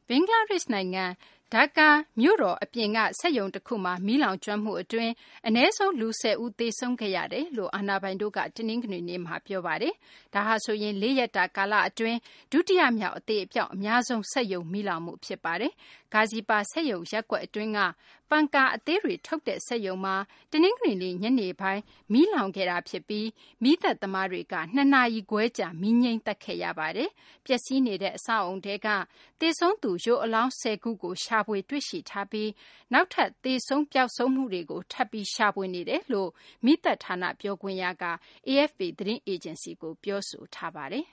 ဘင်္ဂလားဒေ့ရှ်နိုင်ငံဒါကာမြို့တော်အပြင်ကစက်ရုံတခုမှာမီးလောင်ကျွမ်းမှုအတွင်းအနည်းဆုံးလူ10ဦးသေဆုံးခဲ့ရတယ်လို့အာဏာပိုင်တို့ကတနင်္ဂနွေနေ့မှာပြောပါတယ်။ဒါဟာဆိုရင်4ရက်တာကာလအတွင်းဒုတိယမြောက်အသေးအပြောက်အများဆုံးစက်ရုံမီးလောင်မှုဖြစ်ပါတယ်။ဂါဇီပါစက်ရုံရပ်ကွက်အတွင်းကပန်ကာအသေးတွေထုတ်တဲ့စက်ရုံမှာတနင်္ဂနွေနေ့ညနေပိုင်းမီးလောင်ခဲ့တာဖြစ်ပြီးမီးသတ်သမားတွေက2နာရီခွဲကြာမီးငြိမ်းသတ်ခဲ့ရပါတယ်။ပျက်စီးနေတဲ့အဆောက်အုံတွေကသေဆုံးသူရုပ်အလောင်း10ခုကိုရှာဖွေတွေ့ရှိထားပြီးနောက်ထပ်သေဆုံးပျောက်ဆုံးမှုတွေကိုထပ်ပြီးရှာဖွေနေတယ်လို့မီးသတ်ဌာနပြောခွင့်ရက AFP သတင်းအေဂျင်စီကိုပြောဆိုထားပါတယ်